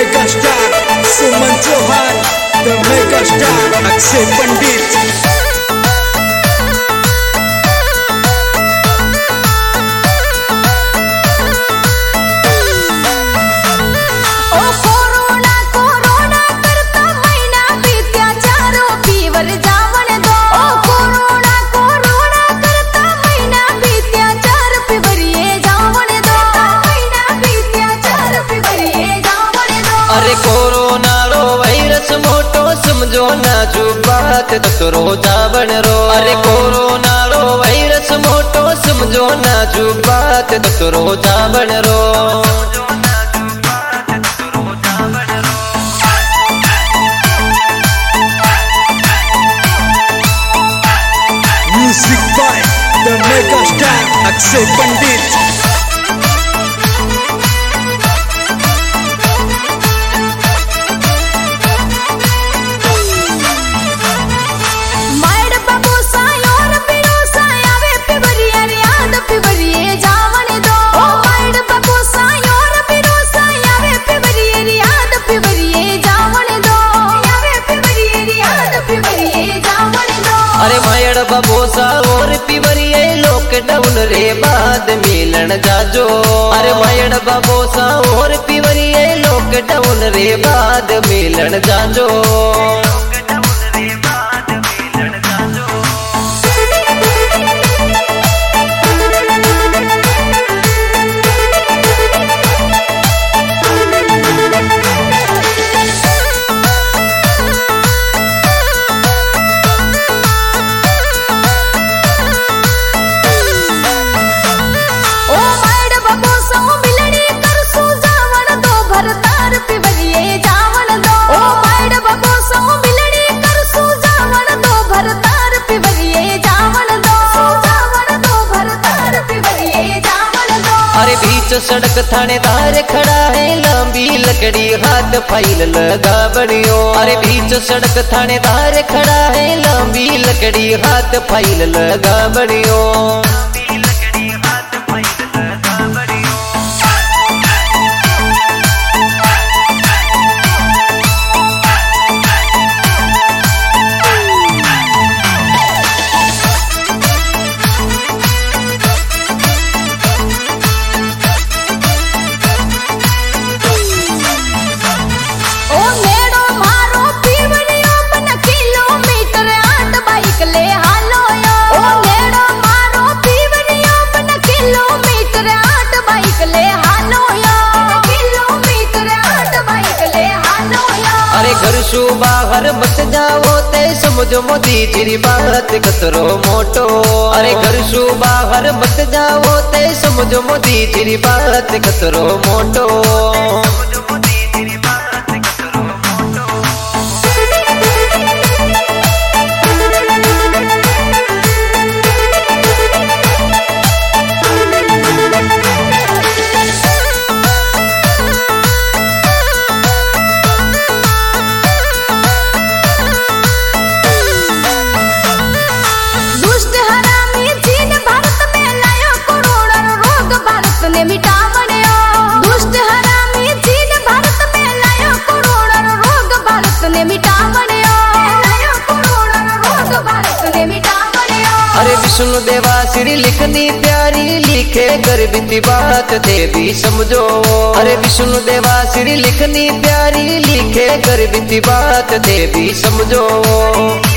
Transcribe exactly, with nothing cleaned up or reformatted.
Mega star Suman Chauhan, the mega star Akshay Pandit. अरे कोरोना रो वायरस मोटो समझो नाजू बात तो जावण रो। अरे कोरोना रो वायरस मोटो समझो नाजू बात तो जावण रो। Music by the mega star Akshay Pandit. अरे मायड़ बबोसा और पिवरिए लॉकडाउन रे बाद मिलन जाजो। अरे मायड़ बबोसा और पिवरिए लॉकडाउन रे बाद मिलन जाजो। अरे बीच सड़क थानेदार खड़ा है लंबी लकड़ी हाथ फाइल लगा बड़ियो। अरे बीच सड़क थानेदार खड़ा है लंबी लकड़ी हाथ फाइल लगा बड़ियो। अरे घर शू बाहर मत जाओ ते समझो मोदी जी बात खतरो मोटो। अरे घर शू बाहर मत जाओ ते समझो मोदी जी बात खतरो मोटो। अरे विष्णु देवा श्री लिखनी प्यारी लिखे कर बीती बात देवी समझो। अरे विष्णु देवा श्री लिखनी प्यारी लिखे कर बीती बात देवी समझो।